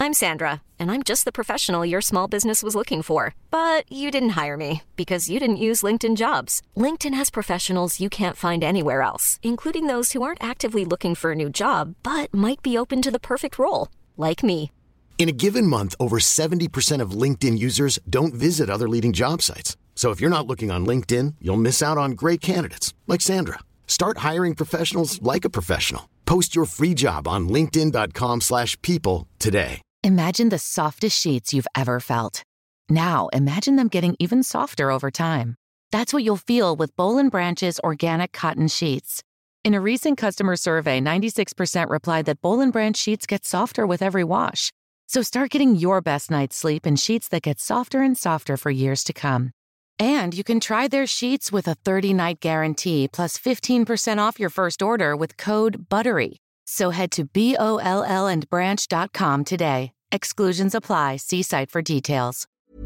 I'm Sandra, and I'm just the professional your small business was looking for. But you didn't hire me because you didn't use LinkedIn Jobs. LinkedIn has professionals you can't find anywhere else, including those who aren't actively looking for a new job, but might be open to the perfect role, like me. In a given month, over 70% of LinkedIn users don't visit other leading job sites. So if you're not looking on LinkedIn, you'll miss out on great candidates like Sandra. Start hiring professionals like a professional. Post your free job on linkedin.com/people today. Imagine the softest sheets you've ever felt. Now, imagine them getting even softer over time. That's what you'll feel with Boll & Branch's organic cotton sheets. In a recent customer survey, 96% replied that Boll & Branch sheets get softer with every wash. So start getting your best night's sleep in sheets that get softer and softer for years to come. And you can try their sheets with a 30-night guarantee plus 15% off your first order with code BUTTERY. So head to BOLLandbranch.com today. Exclusions apply. See site for details.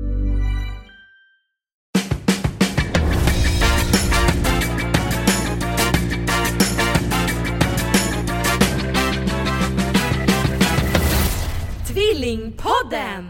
Tvillingpodden!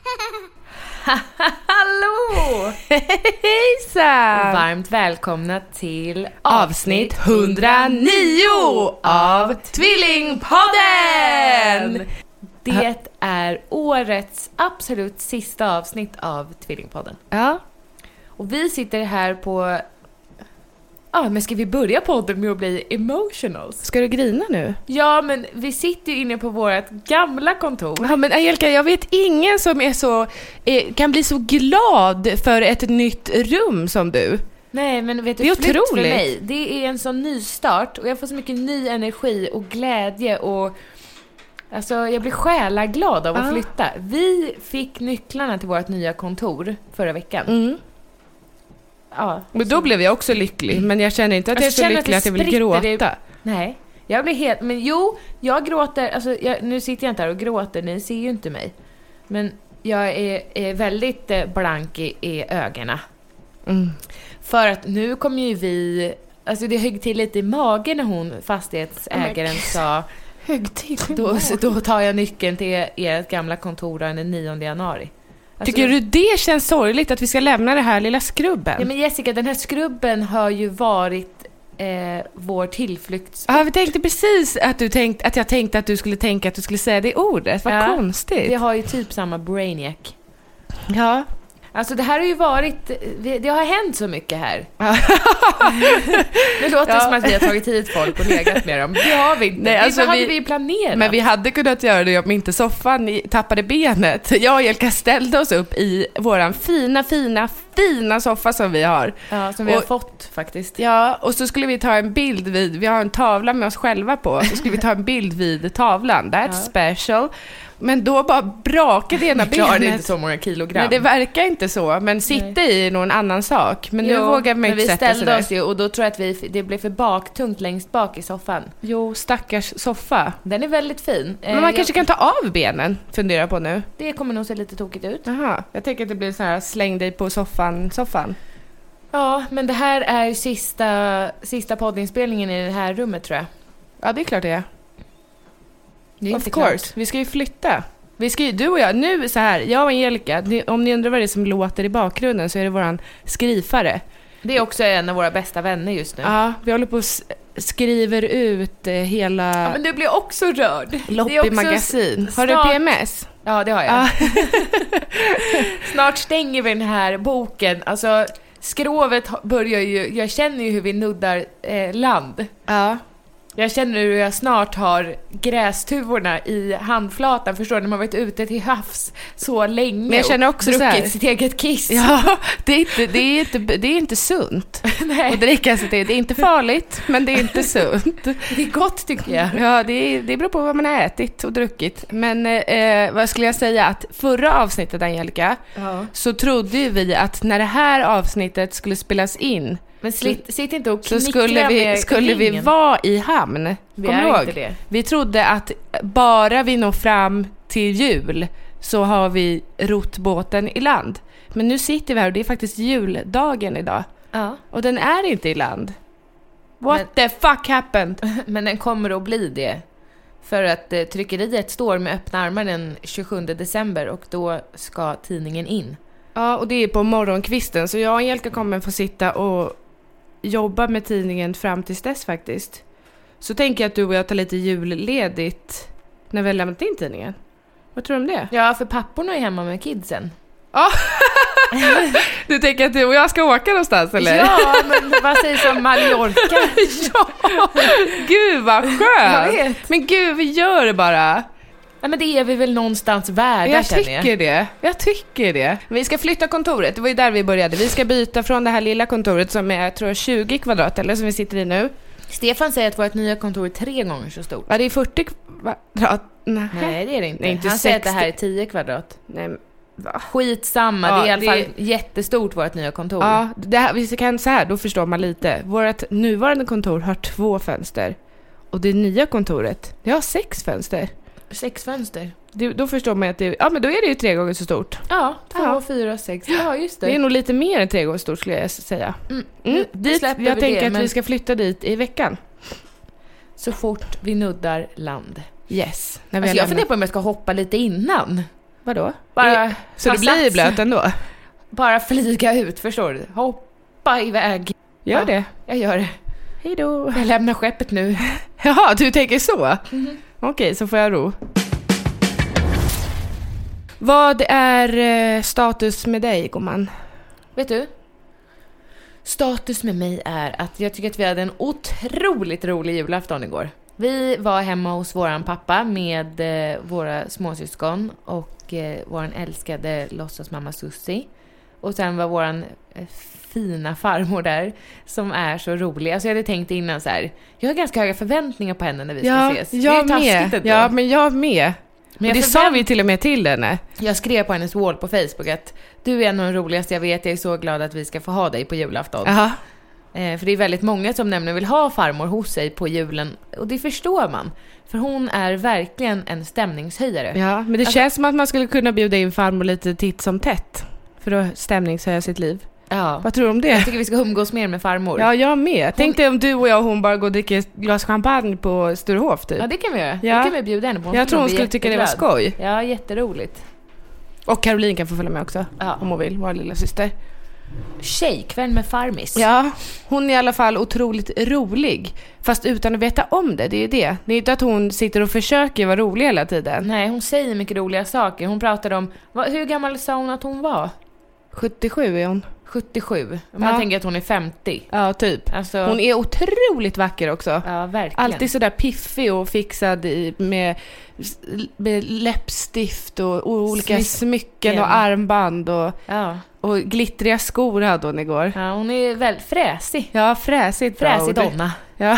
Hallå! Hejsan! Varmt välkomna till avsnitt 109 av Tvillingpodden! Det är årets absolut sista avsnitt av Tvillingpodden. Ja. Och vi sitter här på... men ska vi börja podden med att bli emotionals? Ska du grina nu? Ja, men vi sitter ju inne på vårt gamla kontor. Ja, men Angelica, jag vet ingen som är så kan bli så glad för ett nytt rum som du. Nej, men vet du, det är flytt otroligt. För mig, det är en sån ny start och jag får så mycket ny energi och glädje och alltså jag blir själaglad av att flytta. Vi fick nycklarna till vårt nya kontor förra veckan. Mm. Ja, men då blev jag också lycklig, men jag känner inte att jag är så lycklig att jag vill gråta. Nej, jag blir helt... Men jag gråter... Alltså, nu sitter jag inte här och gråter, ni ser ju inte mig. Men jag är väldigt blank i ögonen. Mm. För att nu kommer ju vi... Alltså det högg till lite i magen när hon, fastighetsägaren, sa... Högg till då tar jag nyckeln till ert gamla kontor den 9 januari. Alltså, tycker du det känns sorgligt att vi ska lämna det här lilla skrubben? Ja, men Jessica, den här skrubben har ju varit vår tillflykts... Ja, vi tänkte precis att jag tänkte att du skulle tänka att du skulle säga det ordet. Vad konstigt. Det har ju typ samma brainiac. Ja. Alltså det här har ju varit... Det har hänt så mycket här. Det låter som att vi har tagit hit folk och legat med dem. Det har vi inte. Nej, alltså det hade vi planerat. Men vi hade kunnat göra det om inte soffan tappade benet. Jag och Jelka ställde oss upp i våran fina soffa som vi har. Ja, som vi har fått faktiskt. Ja, och så skulle vi ta en bild vi har en tavla med oss själva på. Så skulle vi ta en bild vid tavlan. That's special. Men då bara brakade ena benet. Det är inte så många kilogram. Nej, det verkar inte så. Men sitta i någon annan sak. Men nu vågar man inte sätta sig där. Vi ställde oss ju och då tror jag att det blev för baktungt längst bak i soffan. Jo, stackars soffa. Den är väldigt fin. Men man kanske kan ta av benen, fundera på nu. Det kommer nog se lite tokigt ut. Jaha, jag tänker att det blir så här, släng dig på soffan. Ja, men det här är sista poddinspelningen i det här rummet, tror jag. Ja, det är klart det är. Det är of course, klart. Vi ska ju flytta. Du och jag, nu så här, jag och Angelica, om ni undrar vad det är som låter i bakgrunden så är det våran skrivare. Det är också en av våra bästa vänner just nu. Ja, vi håller på och skriver ut hela... Ja, men du blir också rörd. Loppy magasin. Har du PMS? Ja, det har jag. Snart stänger vi den här boken. Alltså, skrovet börjar ju... Jag känner ju hur vi nuddar land. Ja. Jag känner hur jag snart har grästuvorna i handflatan. Förstår du, när man varit ute till havs så länge. Men jag känner också och druckit så sitt eget kiss. Ja, det är inte sunt. Nej. Och dricka sig det är inte farligt, men det är inte sunt. Det är gott, tycker jag. Ja, det beror på vad man har ätit och druckit. Men vad skulle jag säga, att förra avsnittet, Angelica, så trodde ju vi att när det här avsnittet skulle spelas in, men sitt inte och så skulle vi vara i hamn. Kommer du ihåg? Det. Vi trodde att bara vi når fram till jul så har vi rott båten i land. Men nu sitter vi här och det är faktiskt juldagen idag. Ja. Och den är inte i land. What the fuck happened? Men den kommer att bli det. För att tryckeriet står med öppna armar den 27 december och då ska tidningen in. Ja, och det är på morgonkvisten. Så jag och Angelica kommer få sitta och jobba med tidningen fram tills dess faktiskt. Så tänker jag att du och jag tar lite julledigt när vi har lämnat in tidningen. Vad tror du om det? Ja, för papporna är hemma med kidsen. Ja. Du tänker att du och jag ska åka någonstans, eller? Ja, men vad sägs om Mallorca? Ja, gud vad skönt. Jag vet. Men gud, vi gör det bara. Ja, men det är vi väl någonstans värda, Jag känner tycker det. Jag tycker det. Vi ska flytta kontoret. Det var ju där vi började. Vi ska byta från det här lilla kontoret som är, jag tror, 20 kvadrat eller som vi sitter i nu. Stefan säger att vårt nya kontor är 3 gånger så stort. Ja, det är 40 kvadrat. Nej, det är det inte. Nej, inte Han säger 60. att det här är 10 kvadrat. Nej, va? Skitsamma, Ja, det är i alla fall det- jättestort vårt nya kontor. Ja, det här, vi kan så här, då förstår man lite. Vårt nuvarande kontor har 2 fönster. Och det nya kontoret, det har 6 fönster. 6 fönster. Då förstår man att det, ja, men då är det ju 3 gånger så stort. Ja, 2, Ja. 4, 6. Ja, just det. Det är nog lite mer än 3 gånger stort, skulle jag säga. Nu Dit, släpper jag vi tänker det, att men vi ska flytta dit i veckan. så fort vi nuddar land. Yes. När vi Alltså har jag lämnat. funderar på om jag ska hoppa lite innan. Vadå? Bara Så ta det blir sats. blöt ändå? Bara flyga ut, förstår du? Hoppa iväg. Gör Ja. det. Jag gör det. Hej då. Jag lämnar skeppet nu. Jaha, du tänker så? Okej, så får jag ro. Vad är status med dig, gumman? Vet du? Status med mig är att jag tycker att vi hade en otroligt rolig julafton igår. Vi var hemma hos våran pappa med våra småsyskon och våran älskade låtsasmamma Susie. Och sen var våran fina farmor där som är så rolig. Alltså jag hade tänkt innan så här. Jag har ganska höga förväntningar på henne när vi ska ses. jag det är med. taskigt ändå. Ja, men jag med. Men Och det sa vi till och med till henne. Jag skrev på hennes wall på Facebook att du är en av de roligaste jag vet. Jag är så glad att vi ska få ha dig på julafton. Jaha. För det är väldigt många som nämligen vill ha farmor hos sig på julen. Och det förstår man. För hon är verkligen en stämningshöjare. Ja, men det känns som att man skulle kunna bjuda in farmor lite titt som tätt. För att stämningshöja sitt liv. Ja. Vad tror du om Jag det? tycker vi ska umgås mer med farmor. Ja, jag med. Tänk dig om du och jag och hon bara går och dricker ett glas champagne på Sturehof typ. Ja, det kan vi göra. Ja. Det kan vi bjuda henne på. Jag tror hon bli skulle tycka det var jätteglad. skoj. Ja, jätteroligt. Och Caroline kan få följa med också. Ja. Om hon vill, vår lilla syster. Tjejkväll med farmis. Ja, hon är i alla fall otroligt rolig. Fast utan att veta om det, det är ju det. Det är inte att hon sitter och försöker vara rolig hela tiden. Nej, hon säger mycket roliga saker. Hon pratade om, hur gammal sa hon att hon var? 77 är hon. 77. Man Ja. tänker att hon är 50. Ja, typ. Alltså, Hon är otroligt vacker också. ja, verkligen. Alltid sådär piffig och fixad med läppstift och olika smycken och armband Ja. och glittriga skor hade hon igår. Ja, hon är väldigt fräsig. Ja, fräsigt bra Fräsig ord. donna. Ja.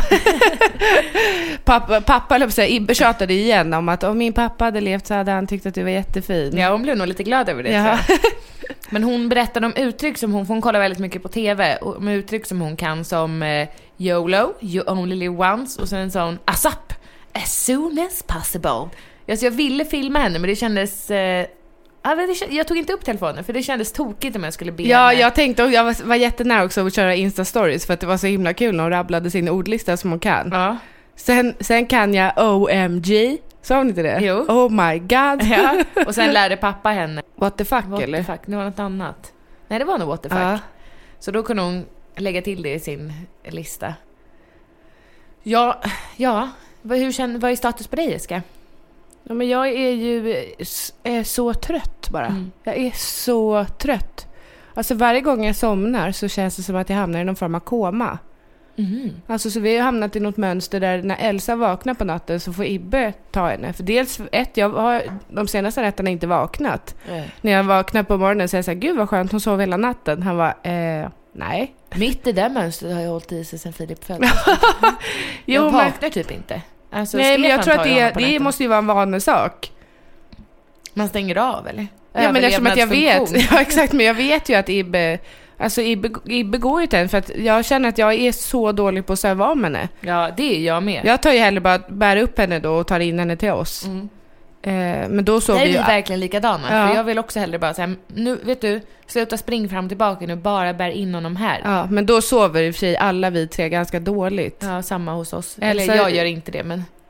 pappa eller så här, Ibbe tjatade igen om att om min pappa hade levt så hade han tyckt att du var jättefin. Ja, hon blev nog lite glad över det. Ja. tror jag. Men hon berättade om uttryck som hon kollar väldigt mycket på TV. Och om uttryck som hon kan som YOLO, you only live once. Och sen sa hon ASAP, as soon as possible. Alltså jag ville filma henne men det kändes... jag tog inte upp telefonen för det kändes tokigt om jag skulle be Ja, henne. jag tänkte, och jag var jättenära också att köra Insta-stories för att det var så himla kul när hon rabblade sin ordlista som hon kan. Ja. Sen kan jag OMG. Sa hon inte det? Jo. Oh my god. Ja. Och sen lärde pappa henne What the fuck, what eller? the fuck, det var något annat. Nej, det var nog what the fuck. Ja. Så då kunde hon lägga till det i sin lista. Ja. Vad är status på dig, Jessica? Ja, men jag är ju så trött bara. Mm. Jag är så trött. Alltså varje gång jag somnar så känns det som att jag hamnar i någon form av koma. Alltså så vi har hamnat i något mönster där när Elsa vaknar på natten så får Ibbe ta henne. För dels jag har de senaste nätterna inte vaknat. När jag vaknar på morgonen så är jag så här, gud vad skönt, hon sov hela natten. Han var, nej. Mitt i det mönstret har jag hållit i sig sen Filip föddes. Jo, Jag men, vaknar typ inte. Alltså, nej, men jag Stefan tror att tar ju honom på det nätterna. måste ju vara en vanesak. Man stänger av, eller? Ja, men eftersom att jag vet, Överlevnadsfunktion. ja, exakt, men jag vet ju att Ibbe går ju till en för att jag känner att jag är så dålig på att söva om henne. Ja, det är jag med. Jag tar ju hellre bara bär upp henne då och tar in henne till oss. Mm. Men då Där sover är vi ju... verkligen likadana. Ja. För jag vill också hellre bara säga, nu vet du, sluta spring fram och tillbaka nu, bara bär in honom här. Ja, men då sover i och för sig alla vi tre ganska dåligt. Ja, samma hos oss. Elsa- Eller jag gör inte det, men...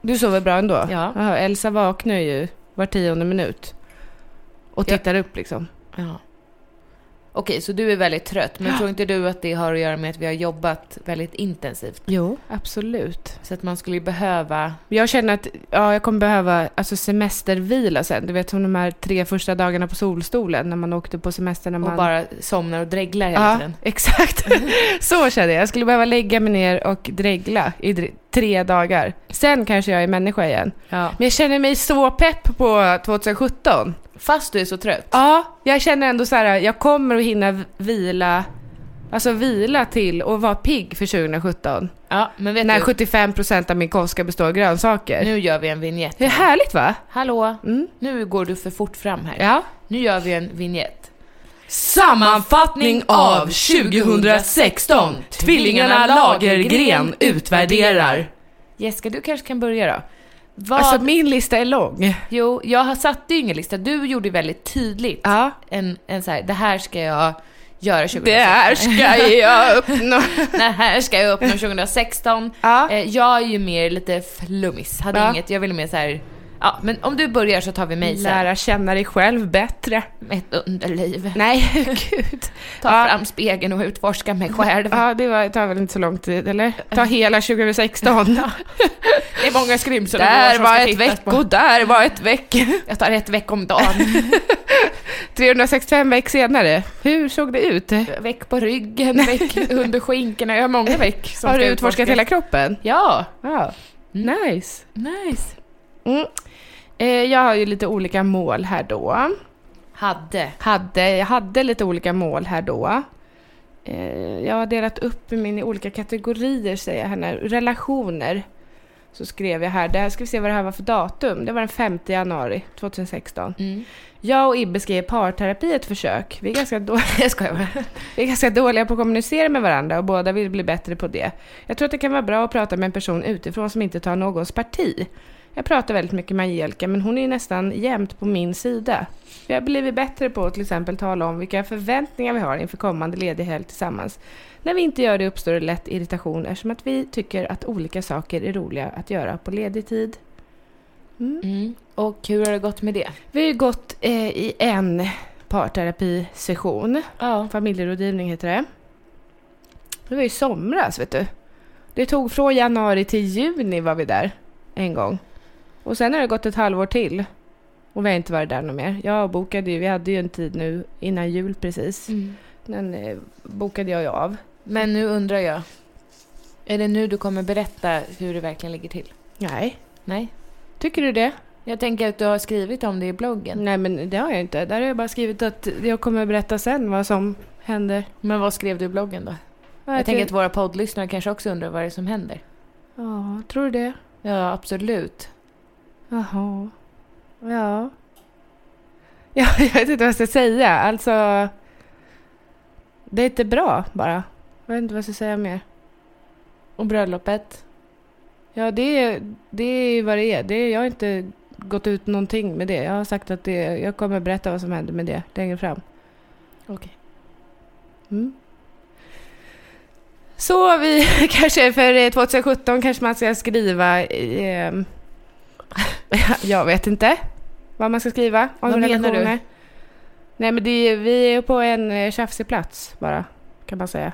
Du sover bra ändå? Ja. Aha, Elsa vaknar ju var 10:e minut. Och tittar upp liksom. Ja. Okej, så du är väldigt trött. Men tror inte du att det har att göra med att vi har jobbat väldigt intensivt? Jo, absolut. Så att man skulle ju behöva... Jag känner att jag kommer behöva semestervila sen. Du vet som de här 3 första dagarna på solstolen när man åkte på semester. När man... Och bara somnar och dreglar hela tiden. Exakt. Så kände jag. Jag skulle behöva lägga mig ner och dregla i 3 dagar. Sen kanske jag är människa igen. Ja. Men jag känner mig så pepp på 2017. Fast du är så trött? Ja, jag känner ändå så här, jag kommer att hinna vila till och vara pigg för 2017. Ja, men vet när du, 75% av min kost ska bestå av grönsaker. nu gör vi en vignett. Det är härligt va? Hallå, nu går du för fort fram här. Ja. Nu gör vi en vignett. Sammanfattning av 2016. Tvillingarna Lagergren utvärderar. Jessica, du kanske kan börja då. Alltså min lista är lång. Jo, jag har satt ju ingen lista. Du gjorde väldigt tydligt en så här, det här ska jag göra 2016. Det här ska jag uppnå. Det här ska jag uppnå 2016. Jag är ju mer lite flummis. Hade inget, jag ville mer så här. Ja, men om du börjar så tar vi mig sen. Lära känna dig själv bättre. Ett underliv. Nej, gud. Ta fram spegeln och utforska mig själv. Ja, det tar väl inte så lång tid, eller? Ta hela 2016. Det är många skrymsel. Där var ett vecko, där var ett veck. Jag tar 1 veck om dagen. 365 veck senare. Hur såg det ut? Veck på ryggen, veck under skinkorna. Jag har många veck. Som har du utforskat hela kroppen? Ja. Nice. Nice. Jag har ju lite olika mål här då. Jag hade lite olika mål här då. Jag har delat upp min i olika kategorier, säger jag här nu. Relationer. Så skrev jag här. Där ska vi se vad det här var för datum. Det var den 5 januari 2016. Jag och Ibbe skrev parterapi ett försök. Vi är ganska dåliga på att kommunicera med varandra och båda vill bli bättre på det. Jag tror att det kan vara bra att prata med en person utifrån som inte tar någons parti. Jag pratar väldigt mycket med Angelica, men hon är nästan jämt på min sida. Vi har blivit bättre på att till exempel tala om vilka förväntningar vi har inför kommande ledig helg tillsammans. När vi inte gör det uppstår det lätt irritation eftersom att vi tycker att olika saker är roliga att göra på ledig tid. Och hur har det gått med det? Vi har gått i en parterapisession. Familjerådgivning heter det. Det var i somras, vet du. Det tog från januari till juni var vi där en gång. Och sen har det gått ett halvår till. Och vi har inte varit där någon mer. Vi hade ju en tid nu innan jul precis. Den bokade jag ju av. Men nu undrar jag. Är det nu du kommer berätta hur det verkligen ligger till? Nej. Tycker du det? Jag tänker att du har skrivit om det i bloggen. Nej, men det har jag inte. Där har jag bara skrivit att jag kommer berätta sen vad som händer. Men vad skrev du i bloggen då? Jag tänker att våra poddlyssnare kanske också undrar vad det är som händer. Ja, tror du det? Ja, absolut. Jaha. Ja. Jag vet inte vad jag ska säga. Alltså, det är inte bra bara. Jag vet inte vad jag ska säga mer. Och bröllopet? Ja, det är vad det är. Jag har inte gått ut någonting med det. Jag har sagt att jag kommer berätta vad som händer med det längre fram. Okej. Så vi kanske för 2017 kanske man ska skriva jag vet inte vad man ska skriva om vad relationer. Menar du? Nej, men vi är på en tjafsig plats bara, kan man säga.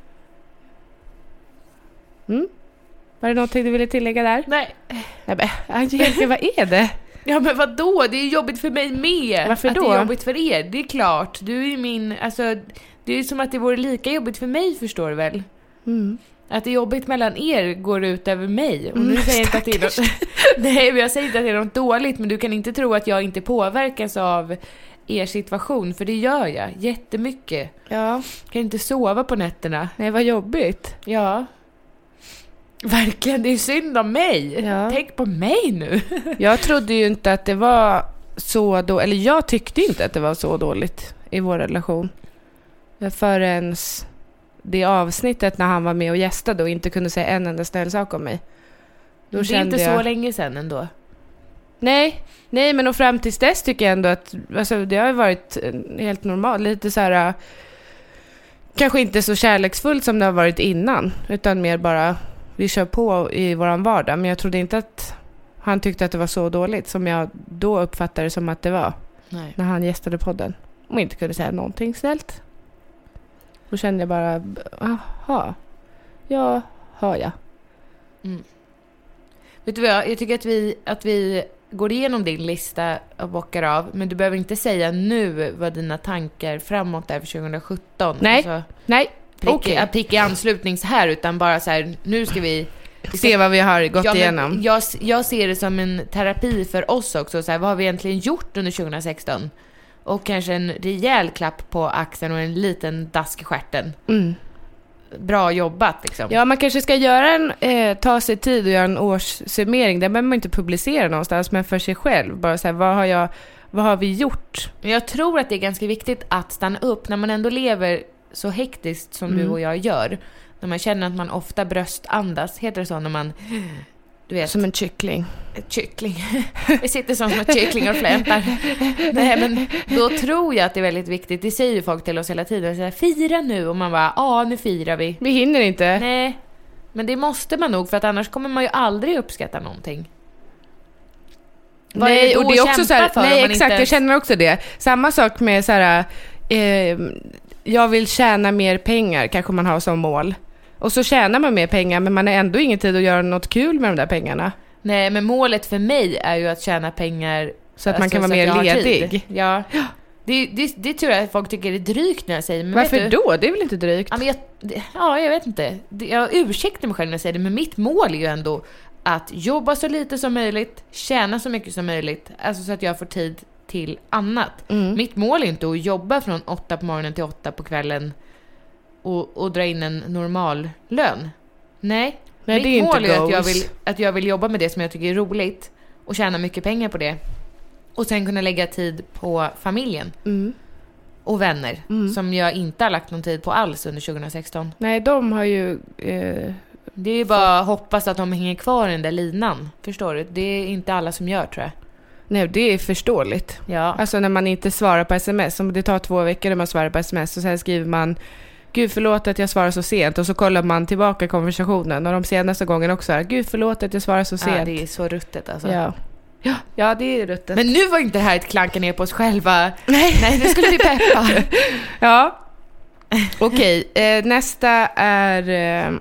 Var det någonting du ville tillägga där? Nej. Men Angelica, vad är det? Ja, men vadå? Det är jobbigt för mig med. Varför att då? Det är jobbigt för er, det är klart. Du är min, alltså, det är som att det vore lika jobbigt för mig, förstår du väl? Att det är jobbigt mellan er går ut över mig. Och nu säger jag inte att det är något, nej, jag säger inte att det är något dåligt, men du kan inte tro att jag inte påverkas av er situation, för det gör jag jättemycket. Ja. Kan inte sova på nätterna. Nej, vad jobbigt. Ja. Verkligen, det är synd om mig. Ja. Tänk på mig nu. Jag trodde ju inte att det var så dåligt, eller jag tyckte inte att det var så dåligt i vår relation. Förrän det avsnittet när han var med och gästade och inte kunde säga en enda snäll sak om mig. Då det är inte så länge sedan ändå. Nej, men och fram tills dess tycker jag ändå att alltså, det har varit helt normalt. Lite så här, kanske inte så kärleksfullt som det har varit innan, utan mer bara vi kör på i våran vardag. Men jag trodde inte att han tyckte att det var så dåligt som jag då uppfattade det som att det var. Nej. När han gästade podden. Och inte kunde säga någonting snällt. Då kände jag bara, aha, ja, hör jag. Vet du vad, jag tycker att vi går igenom din lista och bockar av. Men du behöver inte säga nu vad dina tankar framåt är för 2017. Nej, alltså, nej. Okej. Prick i anslutning så här, utan bara så här, nu ska vi se vad vi har gått igenom. Jag ser det som en terapi för oss också. Så här, vad har vi egentligen gjort under 2016? Och kanske en rejäl klapp på axeln och en liten dask i stjärten. Bra jobbat liksom. Ja, man kanske ska göra ta sig tid och göra en årssummering. Det behöver man inte publicera någonstans, men för sig själv. Bara så här, vad har vi gjort? Jag tror att det är ganska viktigt att stanna upp när man ändå lever så hektiskt som du och jag gör. När man känner att man ofta bröstandas. Heter det så när man... Du vet, som en kyckling. Kyckling. Vi sitter som små kycklingar och flämtar. Nej, men då tror jag att det är väldigt viktigt. Det säger ju folk till oss hela tiden. Så här, fira nu. Och man bara, nu firar vi. Vi hinner inte. Nej, men det måste man nog. För att annars kommer man ju aldrig uppskatta någonting. Nej, och det är också så här, nej, exakt, jag känner också det. Samma sak med så här, jag vill tjäna mer pengar, kanske man har som mål. Och så tjänar man mer pengar, men man har ändå ingen tid att göra något kul med de där pengarna. Nej, men målet för mig är ju att tjäna pengar så att man kan vara mer ledig. Ja. Det tror jag att folk tycker är drygt när jag säger. Men varför då? Det är väl inte drygt? Ja, men jag vet inte. Jag ursäktar mig själv när jag säger det, men mitt mål är ju ändå att jobba så lite som möjligt, tjäna så mycket som möjligt, alltså så att jag får tid till annat. Mitt mål är inte att jobba från 8 på morgonen till 8 på kvällen och dra in en normal lön. Nej, mitt mål är att jag vill jobba med det som jag tycker är roligt och tjäna mycket pengar på det. Och sen kunna lägga tid på familjen och vänner som jag inte har lagt någon tid på alls under 2016. Nej, de har ju... Det är ju bara att hoppas att de hänger kvar i den där linan. Förstår du? Det är inte alla som gör, tror jag. Nej, det är förståeligt. Ja. Alltså när man inte svarar på sms. Om det tar 2 veckor när man svarar på sms och sen skriver man, gud förlåt att jag svarar så sent. Och så kollar man tillbaka konversationen. Och de senaste gången också här, gud förlåt att jag svarar så sent. Ja, det är så ruttet alltså. Ja, det är ruttet. Men nu var inte det här ett klanka ner på oss själva. Nej, nu skulle vi peppa. Ja. Okej, nästa är...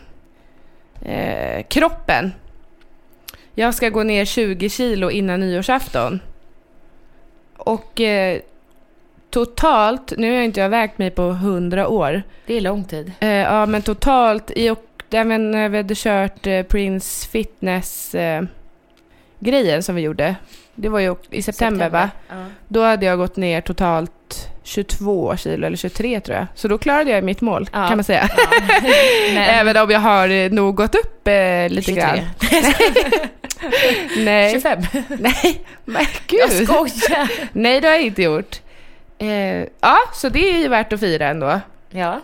kroppen. Jag ska gå ner 20 kilo innan nyårsafton. Och totalt, nu har inte jag vägt mig på 100 år. Det är lång tid. Ja, men totalt även vi hade kört Prince Fitness grejen som vi gjorde. Det var ju i september. Va? Ja. Då hade jag gått ner totalt 22 kilo eller 23 tror jag. Så då klarade jag mitt mål, kan man säga. Ja. Även om jag har nog gått upp lite 23. Grann. Nej. 25. Nej, men gud. Jag skojar. Nej, det har jag inte gjort. Ja, så det är ju värt att fira ändå. Ja.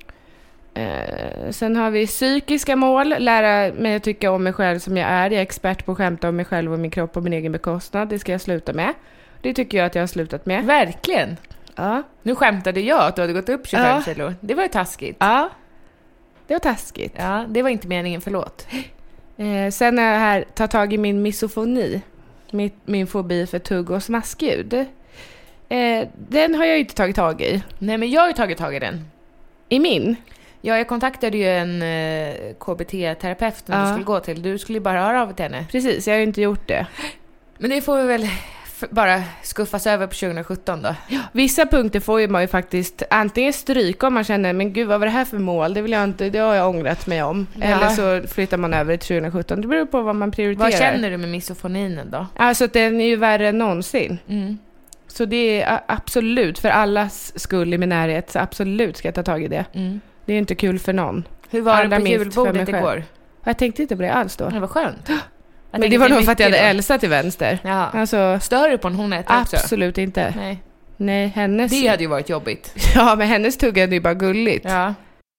Sen har vi psykiska mål. Lära mig att tycka om mig själv som jag är. Jag är expert på att skämta om mig själv och min kropp och min egen bekostnad. Det ska jag sluta med. Det tycker jag att jag har slutat med. Verkligen? Ja. Nu skämtade jag att du hade gått upp 25 kilo. Det var ju taskigt. Ja, det var taskigt. Ja, det var inte meningen, förlåt. Sen är jag här, ta tag i min misofoni. Min fobi för tugg och smaskljud. Den har jag inte tagit tag i. Nej, men jag har ju tagit tag i den. I min? Ja, jag kontaktade ju en KBT-terapeut när du skulle gå till. Du skulle bara höra av till henne. Precis, jag har ju inte gjort det. Men det får vi väl bara skuffas över på 2017 då. Ja, vissa punkter får ju man ju faktiskt antingen stryka om man känner, men gud vad var det här för mål? Det vill jag inte, det har jag ångrat mig om. Ja. Eller så flyttar man över till 2017. Det beror på vad man prioriterar. Vad känner du med misofoninen då? Alltså att den är ju värre än någonsin. Så det är absolut, för allas skull i min närhet, så absolut ska jag ta tag i det. Det är inte kul för någon. Hur var det på julbordet igår? Jag tänkte inte på det alls då. Det var skönt. Men det var nog för att jag hade Elsa till vänster. Ja. Alltså, stör du på en hon äter också? Absolut inte. Nej, hennes... Det hade ju varit jobbigt. Ja, men hennes tugga är ju bara gulligt. Ja.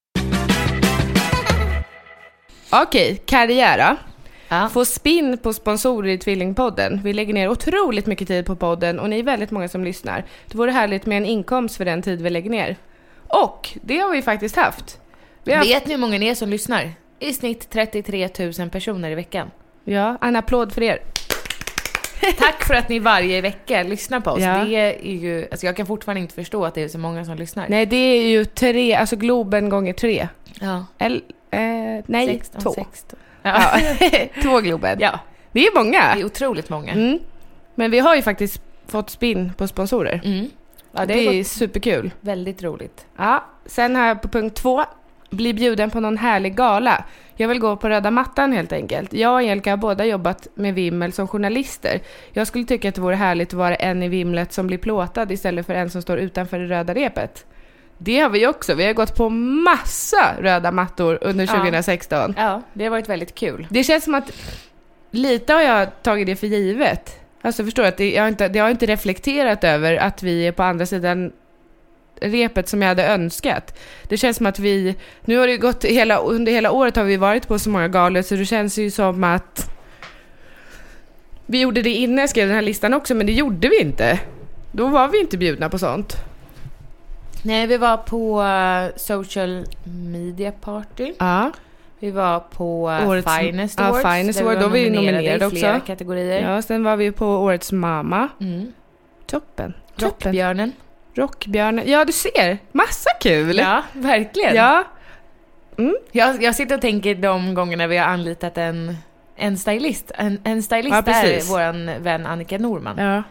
Okej, karriära. Ja. Få spinn på sponsorer i Tvillingpodden. Vi lägger ner otroligt mycket tid på podden och ni är väldigt många som lyssnar. Det vore härligt med en inkomst för den tid vi lägger ner. Och det har vi faktiskt haft. Vet ni hur många ni är som lyssnar? I snitt 33 000 personer i veckan. Ja, en applåd för er. Tack för att ni varje vecka lyssnar på oss. Ja. Det är ju, alltså jag kan fortfarande inte förstå att det är så många som lyssnar. Nej, det är ju 3, alltså Globen gånger 3. Ja. Nej, 16, 2. 16. Ja. 2 Globen. Ja. Det är många. Det är otroligt många. Men vi har ju faktiskt fått spinn på sponsorer. Ja, det är superkul. Väldigt roligt. Ja, sen här på punkt 2. Bli bjuden på någon härlig gala. Jag vill gå på röda mattan helt enkelt. Jag och Angelica har båda jobbat med Vimmel som journalister. Jag skulle tycka att det vore härligt att vara en i Vimlet som blir plåtad istället för en som står utanför det röda repet. Det har vi också. Vi har gått på massa röda mattor under 2016. Ja, det har varit väldigt kul. Det känns som att lite har jag tagit det för givet. Alltså förstår att jag har inte reflekterat över att vi är på andra sidan repet som jag hade önskat. Det känns som att nu har det gått under hela året har vi varit på så många galor, så det känns ju som att vi gjorde det innan jag skrev den här listan också, men det gjorde vi inte. Då var vi inte bjudna på sånt. Nej, vi var på social media party. Ja. Vi var på Finest Awards. Ja, Finest Awards. Då var vi nominerade i flera också. kategorier. Ja, sen var vi på Årets mamma. Toppen. Rockbjörnen. Ja, du ser. Massa kul. Ja, verkligen. Ja. Jag sitter och tänker de gångerna vi har anlitat en stylist. En stylist är vår vän Annika Norman. Ja.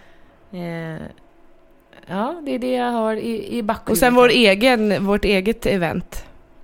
Ja, det är det jag har i backhuvudet. Och sen vårt eget event.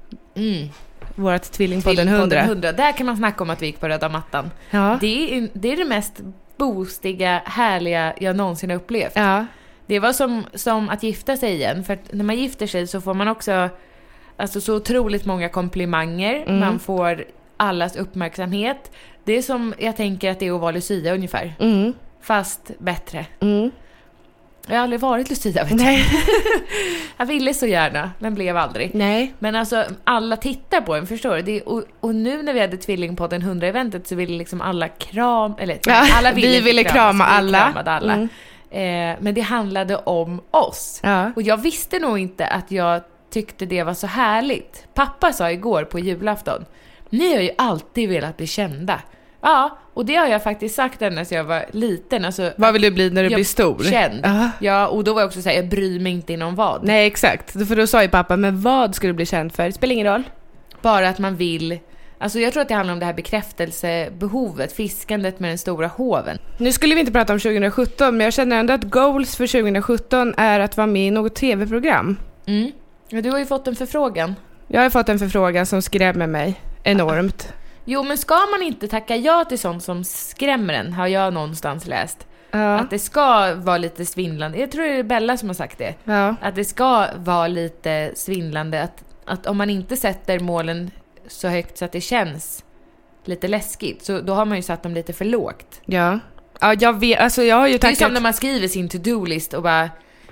Vårt Tvillingpodden 100. Där kan man snacka om att vi gick på röda mattan. Ja. Det är det mest boostiga, härliga jag någonsin har upplevt. Ja. Det var som att gifta sig igen. För att när man gifter sig så får man också så otroligt många komplimanger. Man får allas uppmärksamhet. Det är som jag tänker att det är att vara Lucia ungefär. Fast bättre. Jag har aldrig varit Lucia, vet du. Jag ville så gärna, men blev aldrig. Nej. Men alltså, alla tittar på en, förstår du? Och nu när vi hade Tvillingpodden 100-eventet så ville liksom alla alla vi ville krama alla. Men det handlade om oss. Ja. Och jag visste nog inte att jag tyckte det var så härligt. Pappa sa igår på julafton: ni har ju alltid velat bli kända. Ja, och det har jag faktiskt sagt ända sedan jag var liten. Alltså, vad vill du bli när du blir stor? Känd. Ja, och då var jag också såhär, jag bryr mig inte inom vad. Nej, exakt. För då sa ju pappa, men vad ska du bli känd för? Spelar ingen roll. Bara att man vill. Alltså jag tror att det handlar om det här bekräftelsebehovet, fiskandet med den stora hoven. Nu skulle vi inte prata om 2017, men jag känner ändå att goals för 2017 är att vara med i något tv-program. Ja, du har ju fått en förfrågan. Jag har fått en förfrågan som skrämmer mig enormt. Jo, men ska man inte tacka ja till sånt som skrämmer en, har jag någonstans läst. Att det ska vara lite svindlande. Jag tror det är Bella som har sagt det. Ja. Att det ska vara lite svindlande. Att om man inte sätter målen så högt så att det känns lite läskigt, så då har man ju satt dem lite för lågt. Ja, jag vet. Alltså jag har ju tackat... Det är som när man skriver sin to-do-list och bara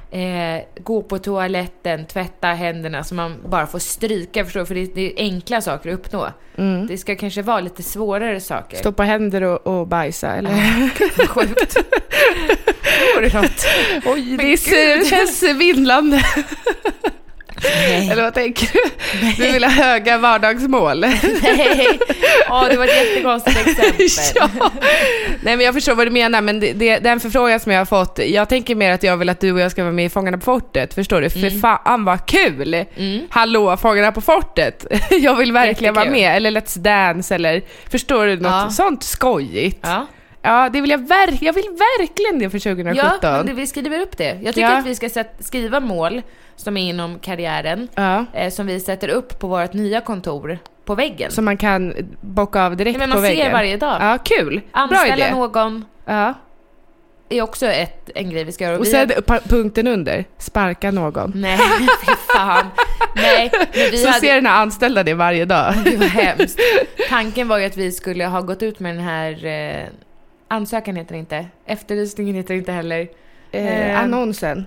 gå på toaletten, tvätta händerna, så man bara får stryka, förstår, för det är enkla saker att uppnå. Det ska kanske vara lite svårare saker. Stoppa händer och bajsa, eller? Sjukt. Det något. Oj, det känns vindlande. Nej. Eller vad tänker du? Nej. Du vill ha höga vardagsmål. Nej. Det var ett jättekonstigt exempel. Ja. Nej, men jag förstår vad du menar. Men den förfrågan som jag har fått, jag tänker mer att jag vill att du och jag ska vara med i Fångarna på fortet. Förstår du? För fan vad kul. Hallå, Fångarna på fortet. Jag vill verkligen vara med. Eller Let's Dance. Eller, förstår du, något sånt skojigt. Ja, det vill jag vill verkligen det för 2017. Ja, men vi skriver upp det. Jag tycker att vi ska skriva mål som är inom karriären, som vi sätter upp på vårt nya kontor på väggen. Som man kan bocka av direkt på väggen. Men man ser varje dag. Ja, kul. Anställa någon. Ja. Är också en grej vi ska göra. Och sen punkten under, sparka någon. Nej, fy fan. Nej, men så ser den här anställda det varje dag. Det var hemskt. Tanken var ju att vi skulle ha gått ut med den här ansökan, heter det inte. Efterlysningen heter det inte heller. Annonsen.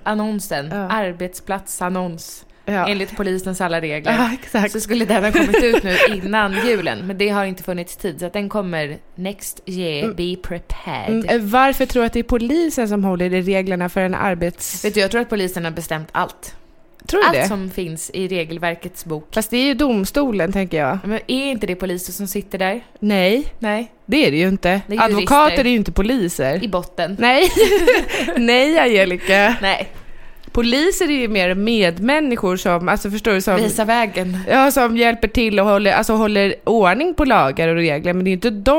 Arbetsplatsannons. Enligt polisens alla regler. Exakt. Så skulle den ha kommit ut nu innan julen. Men det har inte funnits tid, så att den kommer next year. Be prepared. Varför tror du att det är polisen som håller i reglerna för en Vet du, jag tror att polisen har bestämt allt. Tror du allt det? som finns i regelverkets bok. Fast det är ju domstolen, tänker jag. Men är inte det poliser som sitter där? Nej, det är det ju inte. Det är Advokater jurister. är ju inte poliser. I botten. Nej, nej Angelica. Nej. Poliser är ju mer medmänniskor som, alltså förstår du, som Visa vägen. Ja, som hjälper till och håller ordning på lagar och regler, men det är inte de.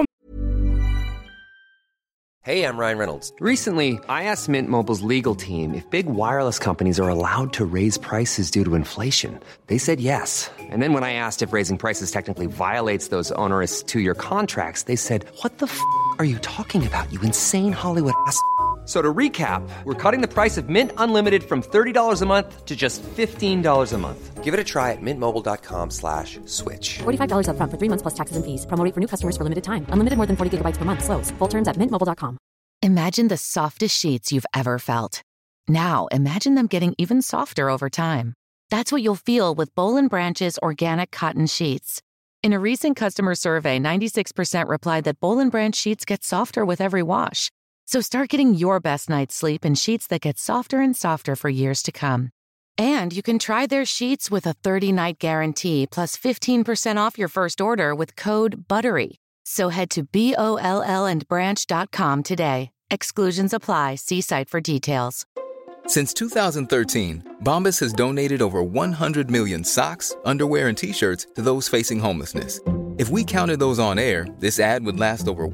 Hey, I'm Ryan Reynolds. Recently, I asked Mint Mobile's legal team if big wireless companies are allowed to raise prices due to inflation. They said yes. And then when I asked if raising prices technically violates those onerous 2-year contracts, they said, "What the f*** are you talking about, you insane Hollywood ass?" So to recap, we're cutting the price of Mint Unlimited from $30 a month to just $15 a month. Give it a try at mintmobile.com/switch. $45 up front for 3 months plus taxes and fees. Promo rate for new customers for limited time. Unlimited more than 40 gigabytes per month. Slows full terms at mintmobile.com. Imagine the softest sheets you've ever felt. Now imagine them getting even softer over time. That's what you'll feel with Boll & Branch's organic cotton sheets. In a recent customer survey, 96% replied that Boll & Branch sheets get softer with every wash. So start getting your best night's sleep in sheets that get softer and softer for years to come. And you can try their sheets with a 30-night guarantee plus 15% off your first order with code BUTTERY. So head to BOLLandbranch.com today. Exclusions apply. See site for details. Since 2013, Bombas has donated over 100 million socks, underwear, and T-shirts to those facing homelessness. If we counted those on air, this ad would last over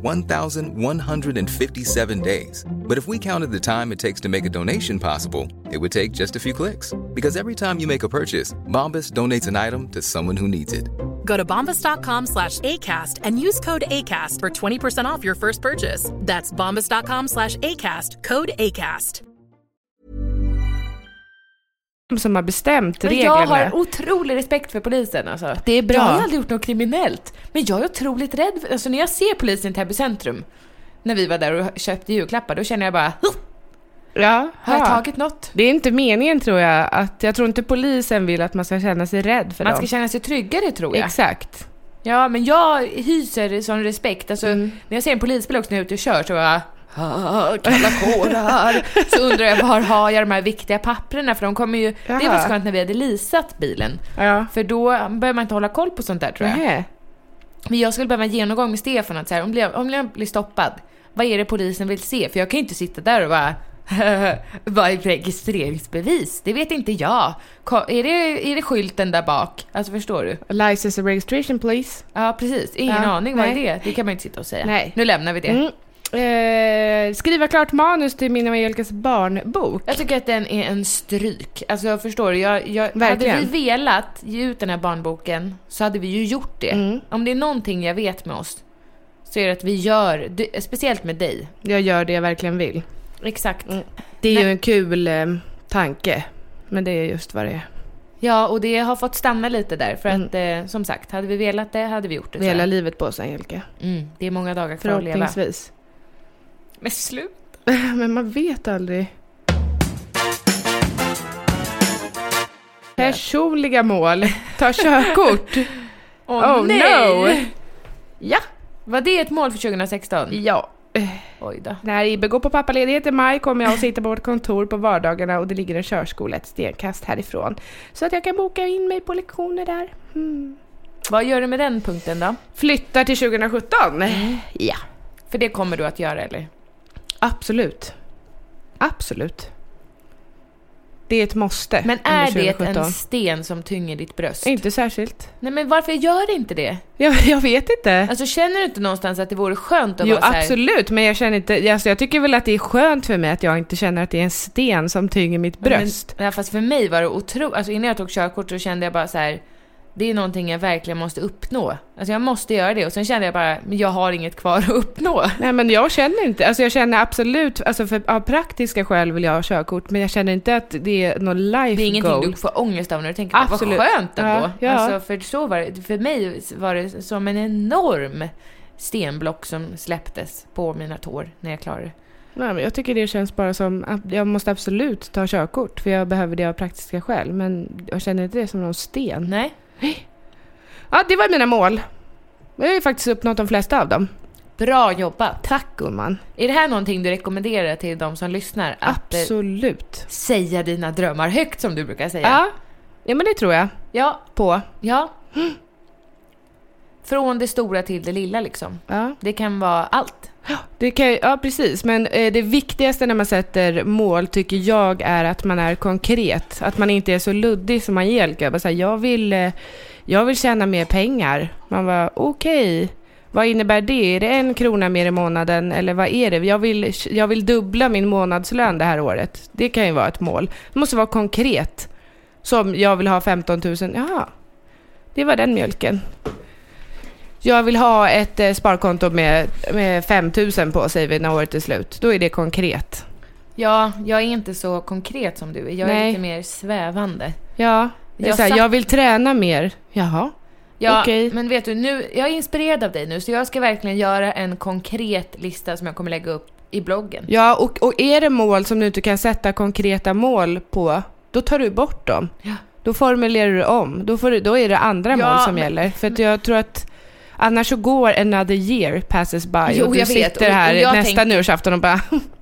1,157 days. But if we counted the time it takes to make a donation possible, it would take just a few clicks. Because every time you make a purchase, Bombas donates an item to someone who needs it. Go to bombas.com/ACAST and use code ACAST for 20% off your first purchase. That's bombas.com/ACAST, code ACAST. Som har bestämt Men reglerna. jag har otrolig respekt för polisen. Alltså. Det är bra. Jag har aldrig gjort något kriminellt. Men jag är otroligt rädd. Alltså, när jag ser polisen i Täby centrum, när vi var där och köpte julklappar, då känner jag bara, ja, har jag tagit något? Det är inte meningen, tror jag. Jag tror inte polisen vill att man ska känna sig rädd för dem. Man ska känna sig tryggare, tror jag. Exakt. Ja, men jag hyser sån respekt. Alltså, när jag ser en polisbil också när jag är ute och kör, så bara, kalla kårar. Så undrar jag, var har jag de här viktiga papperna? För de kommer ju, det var så skönt när vi hade leasat bilen. Ja. För då börjar man inte hålla koll på sånt där, tror jag. Men jag skulle behöva en genomgång med Stefan att så här, om jag blir stoppad, vad är det polisen vill se? För jag kan inte sitta där och bara, vad är registreringsbevis? Det vet inte jag. Är det skylten där bak? Alltså, förstår du? License and registration, please. Ja, precis. Ingen aning, vad är det? Det kan man inte sitta och säga. Nej. Nu lämnar vi det. Skriva klart manus till min och Angelikas barnbok. Jag tycker att den är en stryk. Alltså, jag förstår. Hade vi velat ge ut den här barnboken, så hade vi ju gjort det. Om det är någonting jag vet med oss, så är det att vi gör, speciellt med dig. Jag gör det jag verkligen vill. Exakt. Det är ju en kul tanke, men det är just vad det är. Ja, och det har fått stanna lite där. För att, som sagt, hade vi velat det, hade vi gjort det. Hela livet på sig, Angelica. Det är många dagar kvar att leva. Förhoppningsvis. Men slut. Men man vet aldrig. Personliga mål. Ta körkort. Oh nej. No. Ja. Var det ett mål för 2016? Ja. Oj då. När Ibbe går på pappaledighet i maj kommer jag att sitta på vårt kontor på vardagarna, och det ligger en körskola ett stenkast härifrån. Så att jag kan boka in mig på lektioner där. Vad gör du med den punkten då? Flyttar till 2017. Ja. För det kommer du att göra, eller? Absolut. Absolut. Det är ett måste. Men är det en sten som tynger ditt bröst? Inte särskilt. Nej, men varför gör det inte det? Jag vet inte. Alltså, känner du inte någonstans att det vore skönt att vara så här? Jo, absolut. Men jag känner inte, alltså, jag tycker väl att det är skönt för mig att jag inte känner att det är en sten som tynger mitt bröst. Men, fast för mig var det otroligt. Alltså, innan jag tog körkort så kände jag bara så här, det är någonting jag verkligen måste uppnå. Alltså, jag måste göra det. Och sen kände jag bara, men jag har inget kvar att uppnå. Nej, men jag känner inte. Alltså, jag känner absolut, alltså, av praktiska skäl vill jag ha körkort. Men jag känner inte att det är någon life goal. Det är ingenting du får ångest av när du tänker på. Vad skönt ändå. Ja. Alltså, för så var det. För mig var det som en enorm stenblock som släpptes på mina tår när jag klarade det. Nej, men jag tycker det känns bara som att jag måste absolut ta körkort. För jag behöver det av praktiska skäl. Men jag känner inte det som någon sten. Nej. Ja, det var mina mål. Jag har ju faktiskt uppnått de flesta av dem. Bra jobbat. Tack, gumman. Är det här någonting du rekommenderar till de som lyssar? Att absolut. Säga dina drömmar högt, som du brukar säga. Ja, Ja, men det tror jag. Ja. På. Ja. Från det stora till det lilla liksom. Ja. Det kan vara allt. Ja, precis. Men det viktigaste när man sätter mål tycker jag är att man är konkret. Att man inte är så luddig som Angelica. Bara så här, jag vill tjäna mer pengar. Man var okej. Vad innebär det? Är det 1 krona mer i månaden? Eller vad är det? Jag vill dubbla min månadslön det här året. Det kan ju vara ett mål. Det måste vara konkret. Som jag vill ha 15 000. Jaha, det var den mjölken. Jag vill ha ett sparkonto med 5 000 på sig när året är slut. Då är det konkret. Ja, jag är inte så konkret som du är. Jag är lite mer svävande. Ja, jag vill träna mer. Jaha. Ja, okej. Men vet du, nu, jag är inspirerad av dig nu. Så jag ska verkligen göra en konkret lista som jag kommer lägga upp i bloggen. Ja, och är det mål som du inte kan sätta konkreta mål på, då tar du bort dem. Ja. Då formulerar du om. Då är det andra mål som gäller. För att jag tror att annars så går another year passes by. Jo, och du sitter här nästa nyårsafton och bara...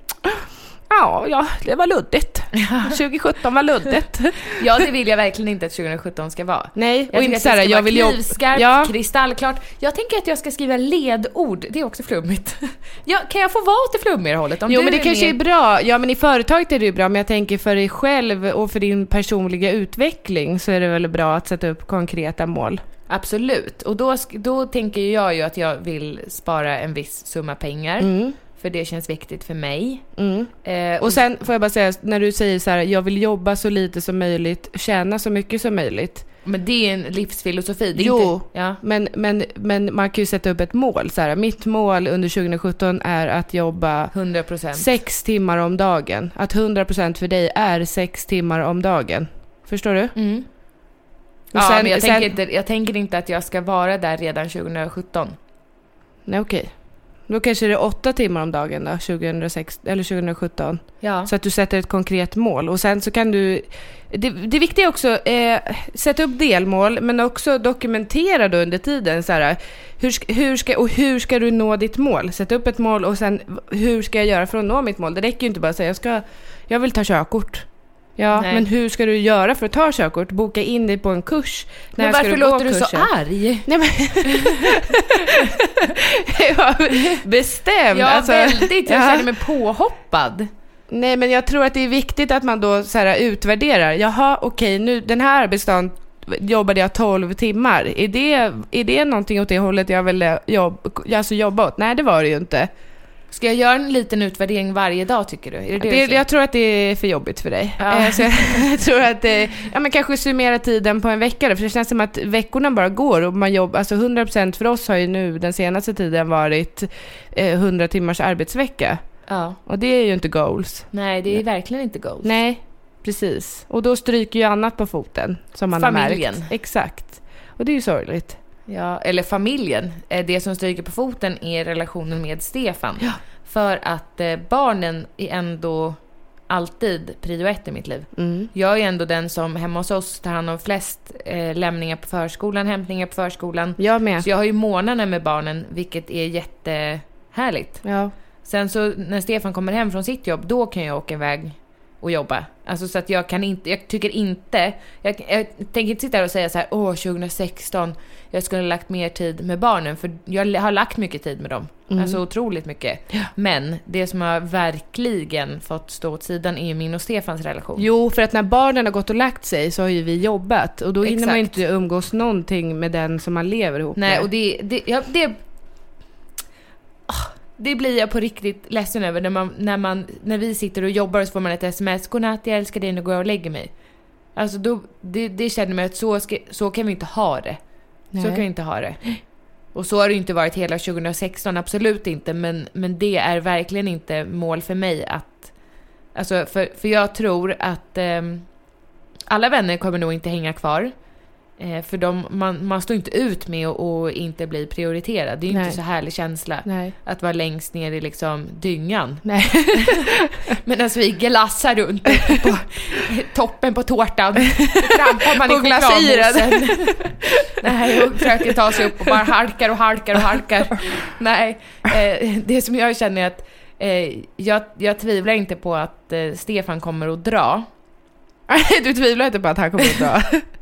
Ja, det var luddigt. 2017 var luddigt. Ja, det vill jag verkligen inte att 2017 ska vara. Nej, och inte så här, jag vill jobba knivskarpt, kristallklart. Jag tänker att jag ska skriva ledord. Det är också flummigt. Ja, kan jag få vara åt det flummigare hållet? Jo, men det kanske är bra. Ja, men i företaget är det ju bra. Men jag tänker för dig själv och för din personliga utveckling så är det väl bra att sätta upp konkreta mål. Absolut. Och då tänker jag ju att jag vill spara en viss summa pengar. För det känns viktigt för mig. Och sen får jag bara säga, när du säger så här, jag vill jobba så lite som möjligt, tjäna så mycket som möjligt. Men det är en livsfilosofi. Det är jo, inte, ja. men man kan ju sätta upp ett mål. Så här, mitt mål under 2017 är att jobba 100%. 6 timmar om dagen. Att 100% för dig är 6 timmar om dagen. Förstår du? Ja, sen, men jag tänker inte att jag ska vara där redan 2017. Nej, okej. Då kanske det är 8 timmar om dagen då, 2017. Ja. Så att du sätter ett konkret mål. Och sen så kan du... Det viktiga är också sätta upp delmål, men också dokumentera då under tiden. Så här, hur ska du nå ditt mål? Sätta upp ett mål och sen hur ska jag göra för att nå mitt mål? Det räcker ju inte bara att säga jag vill ta körkort. Ja, men hur ska du göra för att ta körkort? Boka in dig på en kurs. Men varför låter du så arg? Nej, men... ja, bestämd. Ja, alltså, väldigt. Jag känner mig påhoppad. Nej, men jag tror att det är viktigt att man då så här, utvärderar. Jaha, okej, nu den här arbetsdagen jobbade jag 12 timmar. Är det någonting åt det hållet jag ville jobba åt? Nej, det var det ju inte. Ska jag göra en liten utvärdering varje dag, tycker du? Är det jag tror att det är för jobbigt för dig. Ja. Så jag tror att men kanske summera tiden på en vecka då, för det känns som att veckorna bara går och man jobbar, alltså 100% för oss har ju nu den senaste tiden varit 100 timmars arbetsvecka. Ja. Och det är ju inte goals. Nej, det är verkligen inte goals. Nej, precis. Och då stryker ju annat på foten som man familjen. Har märkt. Exakt. Och det är ju sorgligt. Ja, eller familjen. Det som stryker på foten är relationen med Stefan. Ja. För att barnen är ändå alltid prio 1 i mitt liv. Jag är ändå den som hemma hos oss tar hand om flest lämningar på förskolan, hämtningar på förskolan. Jag med. Så jag har ju månader med barnen, vilket är jättehärligt. Ja. Sen så när Stefan kommer hem från sitt jobb, då kan jag åka iväg och jobba. Alltså så att jag tänker inte sitta där och säga så här, 2016 jag skulle ha lagt mer tid med barnen, för jag har lagt mycket tid med dem. Alltså otroligt mycket. Ja. Men det som har verkligen fått stå åt sidan är ju min och Stefans relation. Jo, för att när barnen har gått och lagt sig så har ju vi jobbat, och då hinner man inte umgås någonting med den som man lever ihop med. Nej, och det blir jag på riktigt ledsen över när vi sitter och jobbar, så får man ett sms: godnatt, jag älskar dig, nu går jag och lägger mig. Alltså då, det känner mig att så kan vi inte ha det. Nej. Så kan vi inte ha det. Och så har det inte varit hela 2016, absolut inte. Men det är verkligen inte mål för mig att... Alltså för jag tror att alla vänner kommer nog inte hänga kvar. För man står inte ut med att inte bli prioriterad. Det är ju inte så härlig känsla. Nej. Att vara längst ner i liksom dyngan. Nej. Medan vi glassar runt på toppen på tårtan. Trampar man i chokladmosen. Nej, och försöker ta sig upp och bara halkar. Nej, det som jag känner är att jag tvivlar inte på att Stefan kommer att dra. Du tvivlar inte på att han kommer att dra?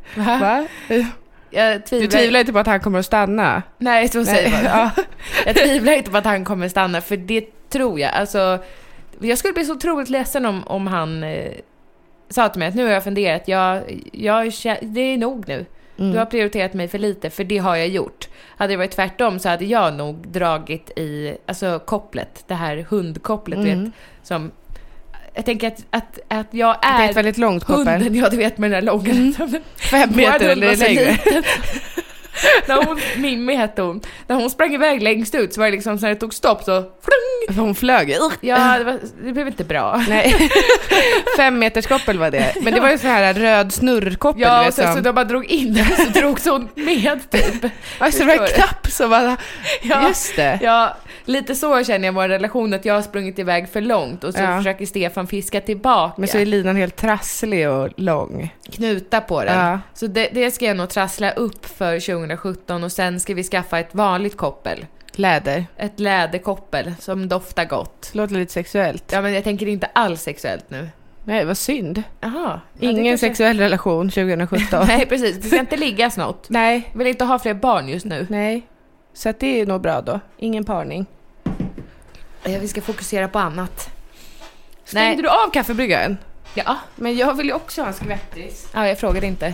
Va? Du tvivlar inte på att han kommer att stanna? Nej, så säger man. Ja. Jag tvivlar inte på att han kommer att stanna, för det tror jag. Alltså, jag skulle bli så otroligt ledsen om han sa till mig att nu har jag funderat. Det är nog nu. Du har prioriterat mig för lite, för det har jag gjort. Hade det varit tvärtom så hade jag nog dragit i kopplet, det här hundkopplet, vet, som jag tänker att jag är... Det är ett väldigt långt koppel. Hunden, ja, du vet, med den där långa... 5 meter eller längre. När Mimmi hette hon. När hon sprang iväg längst ut så var det liksom så när det tog stopp så... Hon flög. Ja, det blev inte bra. Nej. 5 meters koppel var det. Men det var ju så här röd snurrkoppel. Ja, och så de bara drog in den så drogs hon med typ. Alltså det var en knapp så bara... Ja, just det. Ja, lite så känner jag vår relation, att jag har sprungit iväg för långt och så försöker Stefan fiska tillbaka. Men så är linan helt trasslig och lång. Knuta på den. Ja. Så det ska jag nog trassla upp för 2017 och sen ska vi skaffa ett vanligt koppel. Läder. Ett läderkoppel som doftar gott. Låter lite sexuellt. Ja, men jag tänker inte alls sexuellt nu. Nej, vad synd. Jaha. Ingen sexuell relation 2017. Nej, precis. Det ska inte liggas något. Nej. Vill inte ha fler barn just nu. Nej. Så att det är nog bra då. Ingen parning. Vi ska fokusera på annat. Stängde du av kaffebryggaren? Ja. Men jag vill ju också ha en skvättis. Ja, jag frågade inte.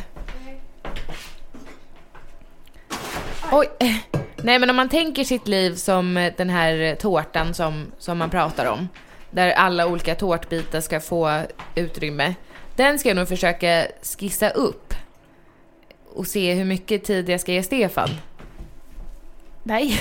Oj. Nej, men om man tänker sitt liv som den här tårtan som man pratar om, där alla olika tårtbitar ska få utrymme, den ska jag nog försöka skissa upp och se hur mycket tid jag ska ge Stefan. Nej.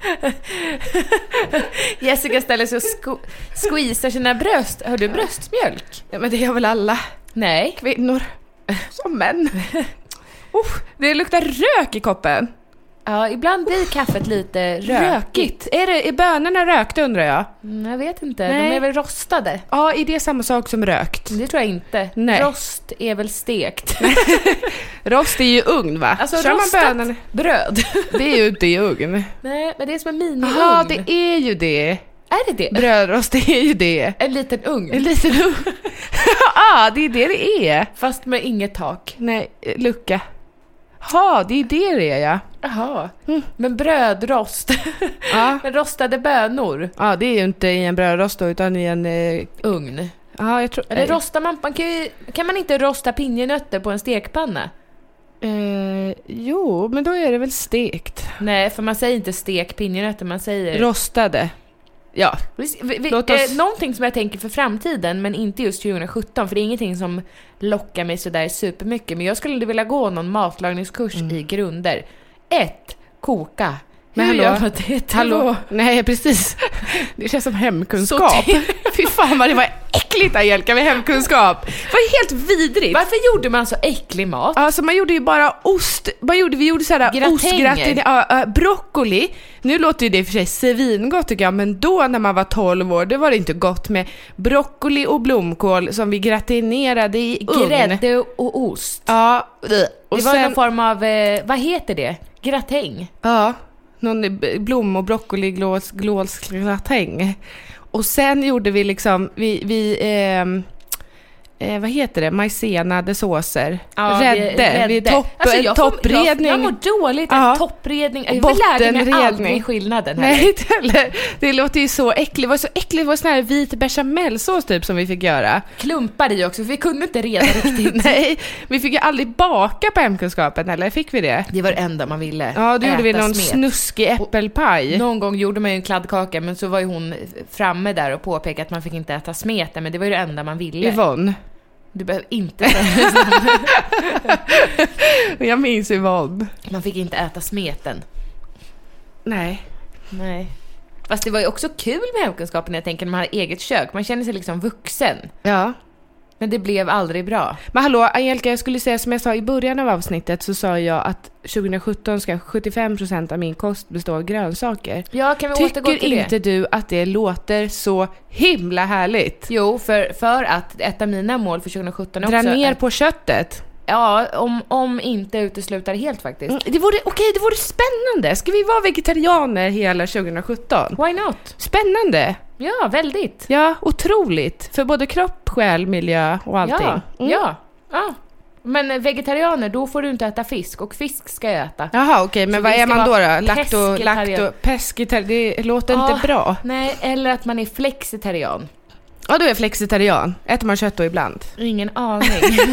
Jessica ställer sig och squeezar sina bröst. Har du bröstmjölk? Ja, men det har väl alla. Nej. Kvinnor. Som män. Det luktar rök i koppen. Ja, ibland blir kaffet lite rökigt. Är bönorna rökta, undrar jag? Jag vet inte. Nej. De är väl rostade? Ja, är det samma sak som rökt? Det tror jag inte. Nej. Rost är väl stekt. Rost är ju ugn, va? Alltså kör rostat man bröd. Det är ju inte i ugn. Nej, men det är som en mini-ugn. Ja, det är ju det. Är det? Brödrost är ju det. En liten ugn. En liten ugn. Ja, det är det är. Fast med inget tak. Nej, lucka. Ja, det är det är, ja. Jaha. Men brödrost. Ja. Men rostade bönor. Ja, det är ju inte i en brödrost då, utan i en ugn. Ja, jag tror. Eller rostar man kan man inte rosta pinjenötter på en stekpanna? Jo, men då är det väl stekt. Nej, för man säger inte stek pinjenötter, man säger rostade. Ja. Någonting som jag tänker för framtiden, men inte just 2017, för det är ingenting som lockar mig sådär supermycket. Men jag skulle vilja gå någon matlagningskurs i grunder. 1. Koka. Men hallå? Nej, precis. Det känns som hemkunskap. Fy fan vad det var äckligt, Angelica, med hemkunskap. Det var helt vidrigt. Varför gjorde man så äcklig mat? Alltså man gjorde ju bara ost. Vi gjorde så här ostgratäng, broccoli. Nu låter ju det för sig svingott tycker jag, men då när man var 12 år, det var det inte gott med broccoli och blomkål som vi gratinerade i ugn. Grädde och ost. Ja. Och det var någon form av, vad heter det? Gratäng. Ja. Någon blom- och broccoli-glåsgratäng. Och sen gjorde vi liksom vad heter det? Majsenade såser. Ja, rädde. Toppredning. Jag mår dåligt. Toppredning. Jag lärde mig aldrig skillnaden här. Nej, inte heller. Det låter ju så äckligt. Det var så äckligt. Det var sån här vit bechamelsås typ som vi fick göra. Klumpar i också, för vi kunde inte reda riktigt. Nej, vi fick ju aldrig baka på hemkunskapen, eller fick vi det? Det var det enda man ville. Ja, då gjorde vi någon snuskig äppelpaj. Någon gång gjorde man ju en kladdkaka, men så var ju hon framme där och påpekade att man fick inte äta smeten, men det var ju det enda man ville. Yvonne. Du behöver inte säga. Jag minns Yvonne. Man fick inte äta smeten. Nej. Fast det var ju också kul med hemkunskapen, jag tänker, när man har eget kök. Man känner sig liksom vuxen. Ja. Men det blev aldrig bra. Men hallå, Angelica, jag skulle säga som jag sa i början av avsnittet, så sa jag att 2017 ska 75% av min kost bestå av grönsaker. Ja, kan vi återgå till det? Tycker inte du att det låter så himla härligt? Jo, för att ett av mina mål för 2017 också... Dra ner på köttet. Ja, om inte uteslutar helt faktiskt. Det vore spännande. Ska vi vara vegetarianer hela 2017? Why not? Spännande. Ja, väldigt. Ja, otroligt. För både kropp, själ, miljö och allting. Ja. Men vegetarianer, då får du inte äta fisk. Och fisk ska jag äta. Jaha, okej. Men så vad är man då? Pescetarian. Det låter inte bra. Nej, eller att man är flexitarian. Ja, du är flexitarian. Äter man kött då ibland? Ingen aning.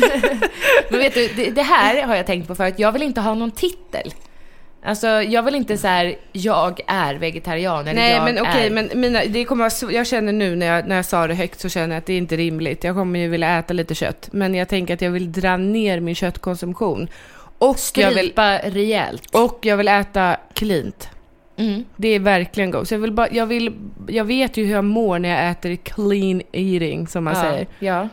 Men vet du, det här har jag tänkt på för att jag vill inte ha någon titel. Alltså, jag vill inte så här, jag är vegetarian. Eller nej, men okej, men det kommer jag känner nu när jag sa det högt så känner jag att det är inte rimligt. Jag kommer ju vilja äta lite kött. Men jag tänker att jag vill dra ner min köttkonsumtion. Och strypa rejält. Och jag vill äta cleant. Det är verkligen gott. Så jag vet ju hur jag mår när jag äter clean eating, som man säger. Ja.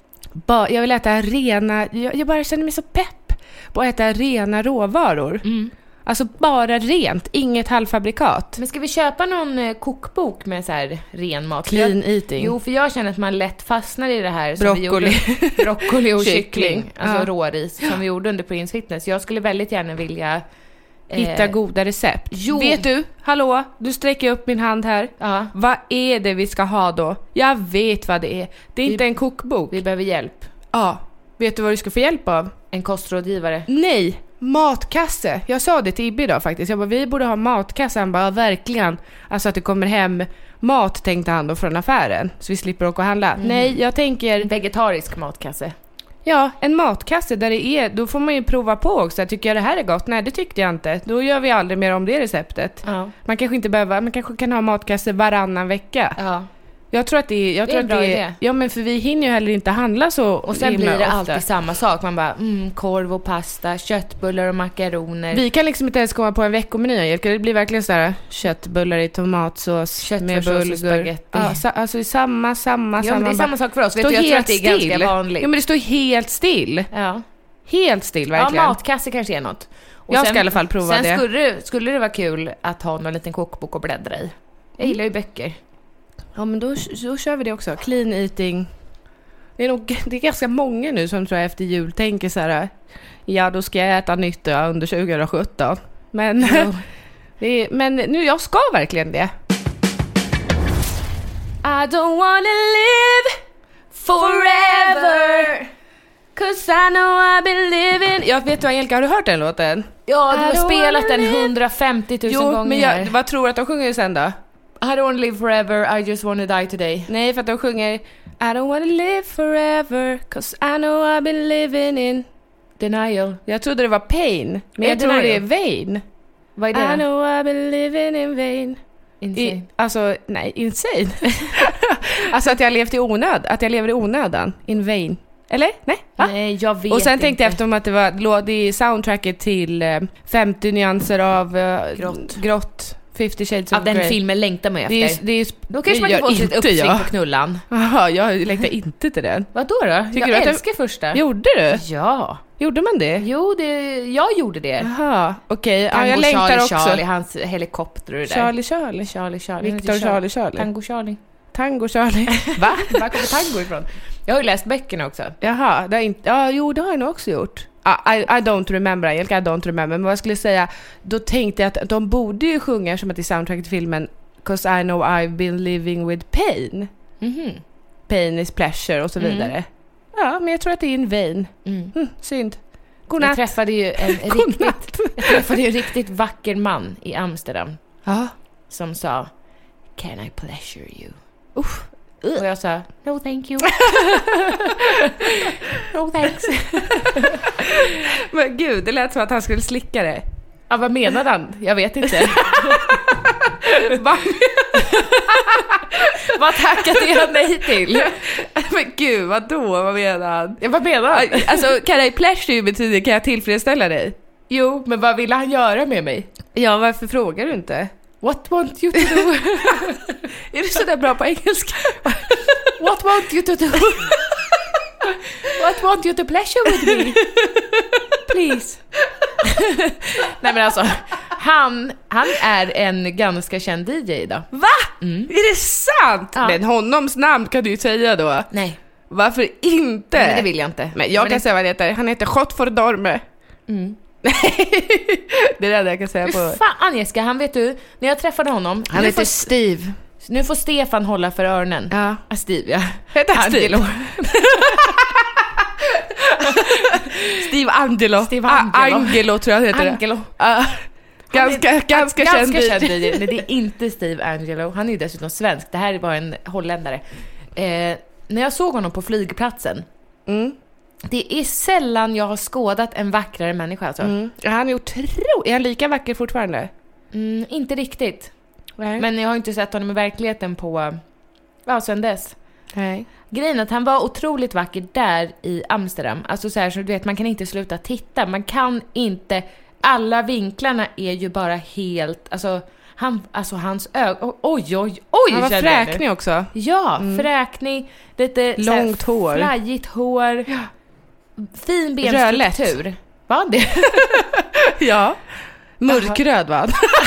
Jag vill äta rena... Jag bara känner mig så pepp på att äta rena råvaror. Alltså bara rent, inget halvfabrikat. Men ska vi köpa någon kokbok med så här ren mat? Clean eating. Jo, för jag känner att man lätt fastnar i det här. Broccoli och kyckling. Alltså råris som vi gjorde under Prince Fitness. Jag skulle väldigt gärna vilja... hitta goda recept. Jo. Vet du? Hallå? Du sträcker upp min hand här. Ja. Vad är det vi ska ha då? Jag vet vad det är. Det är inte en kokbok. Vi behöver hjälp. Ja. Vet du vad du ska få hjälp av? En kostrådgivare. Nej. Matkasse. Jag sa det till Ibbe idag faktiskt. Jag bara, vi borde ha matkasse. Han bara, verkligen. Alltså att det kommer hem mat, tänkte han då, från affären. Så vi slipper åka och handla. Nej, jag tänker... vegetarisk matkasse. Ja, en matkasse där det är... Då får man ju prova på också. Tycker jag det här är gott? Nej, det tyckte jag inte. Då gör vi aldrig mer om det receptet. Ja. Man kanske inte behöver... Man kanske kan ha matkasse varannan vecka. Ja. Jag tror att det är en bra idé. Ja, men för vi hinner ju heller inte handla så. Och sen blir det ofta alltid samma sak. Man bara, korv och pasta, köttbullar och makaroner. Vi kan liksom inte ens komma på en veckomeny, Angelica. Det blir verkligen så här köttbullar i tomatsås med bulgur. Spagetti. Ja, alltså samma. Ja, men det är samma sak för oss. Vet du, jag tror att det är ganska vanligt. Ja, men det står helt still. Ja. Helt still, verkligen. Ja, matkasse kanske är något. Och jag ska i alla fall prova det. Sen skulle det vara kul att ha någon liten kokbok och bläddra i. Jag gillar ju böcker. Ja, men då kör vi det också. Clean eating. Det är ganska många nu som tror jag efter jul tänker så här: ja, då ska jag äta nytt under 2017. Men, men nu, jag ska verkligen det. I don't wanna live forever, 'cause I know I've been living. Jag vet du, Angelica, har du hört den låten? Ja, du har spelat den 150 000 gånger. Men vad tror du att de sjunger sen då? I don't wanna live forever, I just wanna die today. Nej, för att de sjunger I don't wanna live forever, 'cause I know I've been living in denial. Jag trodde det var pain, men jag tror det är vain. Vad är det? I know I've been living in vain. Insane. Alltså, nej, insane. Alltså att jag levt i onöd. Att jag lever i onödan. In vain. Eller? Nej? Va? Nej, jag vet inte. Och sen tänkte jag efter om att det var i soundtracket till 50 nyanser av grått. 50 Shades of Grey. Den filmen längtar man efter. Då kanske man kan få sitt uppsikt på knullan. Jaha, jag längtar inte till den. Vadå då? Jag älskar första. Gjorde du? Ja. Gjorde man det? Jo, jag gjorde det. Jaha, okej. Ja, jag längtar Charlie, också. Charlie, hans helikopter och det där. Charlie. Victor Charlie. Tango Charlie. Va? Var kommer tango ifrån? Jag har ju läst böckerna också. Jaha, det har jag nog också gjort. I don't remember, I don't remember. Men vad jag skulle säga, då tänkte jag att de borde ju sjunga som att i soundtracket till filmen 'Cause I know I've been living with pain. Pain is pleasure och så vidare. Ja, men jag tror att det är en vain. Synd. Godnatt. Jag träffade ju en riktigt vacker man i Amsterdam. Som sa, can I pleasure you? Och jag sa, no thank you. No thanks. Men gud, det lät som att han skulle slicka det. Ja, vad menade han? Jag vet inte. Vad tackade jag nej till? Men gud, vad menar han? Ja, vad menar han? Alltså, can I pleasure you betyder kan jag tillfredsställa dig? Jo, men vad ville han göra med mig? Ja, varför frågar du inte? What want you to do? Är du så där bra på engelska? What want you to do? What want you to pleasure with me? Please. Nej, men alltså, han är en ganska känd DJ idag. Va? Är det sant? Ja. Men honoms namn kan du ju säga då. Nej. Varför inte? Nej, det vill jag inte. Men jag kan säga vad han heter. Han heter Godford Dorme. Det är det jag kan säga på. Fan, Agnieszka, han vet du, när jag träffade honom. Han heter Steve. Nu får Stefan hålla för öronen. Ja. Steve, ja. Heter han Steve? Steve Angelo. Angelo tror jag heter Angelo. det. Ganska känd DJ. Nej, det är inte Steve Angelo. Han är ju dessutom svensk. Det här var en holländare. När jag såg honom på flygplatsen. Det är sällan jag har skådat en vackrare människa alltså. Han är är han lika vacker fortfarande? Inte riktigt. Nej. Men jag har inte sett honom i verkligheten på sen dess. Nej. Grejen är att han var otroligt vacker där i Amsterdam. Alltså så här, så du vet, man kan inte sluta titta. Man kan inte, alla vinklarna är ju bara helt, hans ögon. Oj. Han var fräknig också. Ja, fräknig, lite långt hår. Flajigt hår. Ja. Fin benstruktur. Var det? Ja. Mörkröd va?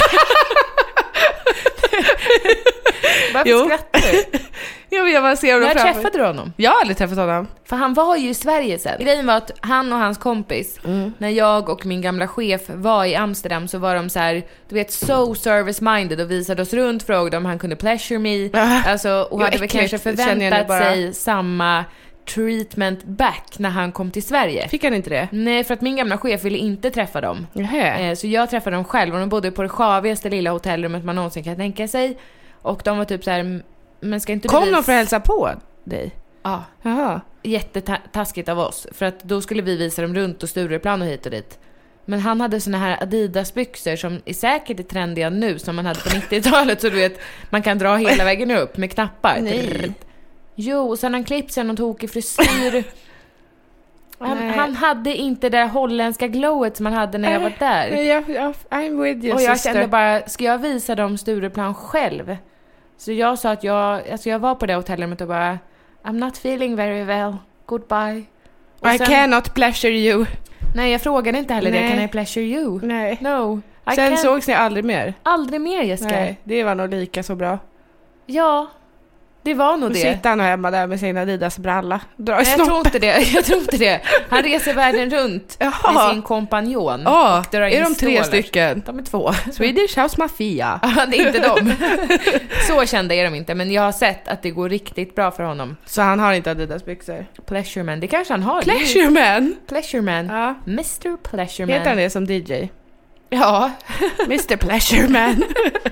Varför skrattar du? När träffade du honom? Jag har aldrig träffat honom. För han var ju i Sverige sen. Grejen var att han och hans kompis, när jag och min gamla chef var i Amsterdam, så var de så här, du vet, so service-minded och visade oss runt, frågade om han kunde pleasure me. Alltså, och hade väl kanske förväntat sig samma treatment back när han kom till Sverige. Fick han inte det? Nej, för att min gamla chef ville inte träffa dem. Så jag träffade dem själv och de bodde på det sjavigaste lilla hotellrummet man någonsin kan tänka sig. Och de var typ så här, men ska inte kom de för att hälsa på dig? Ja. Jaha. Jättetaskigt av oss. För att då skulle vi visa dem runt och Stureplan och hit och dit. Men han hade såna här Adidas-byxor som är säkert trendiga nu, som man hade på 90-talet. Så du vet, man kan dra hela vägen upp med knappar. Nej. Jo, och sen han klippt sig någon tokig frisyr. Han hade inte det holländska glowet som han hade när jag var där. I'm with you, och jag sister. kände bara, ska jag visa dem Stureplan själv? Så jag sa att jag var på det hotellrummet och bara, I'm not feeling very well. Goodbye. Och I cannot pleasure you. Nej, jag frågade inte heller det. Can I pleasure you? Nej. No. Sen sågs ni aldrig mer? Aldrig mer, Jessica. Nej, det var nog lika så bra. Ja, det var nog och det. Sitter han hemma där med sin Adidas-bralla. Jag tror inte det. Han reser världen runt med sin kompanjon. Är de 3 stycken? De är 2. Swedish House Mafia. Det är inte de. Så kända är de inte. Men jag har sett att det går riktigt bra för honom. Så han har inte Adidas-byxor? Pleasure Man, det kanske han har. Pleasure Man? Pleasure Man. Ja. Mr. Pleasure Man. Heter han det som DJ? Ja. Mr. Pleasure Man.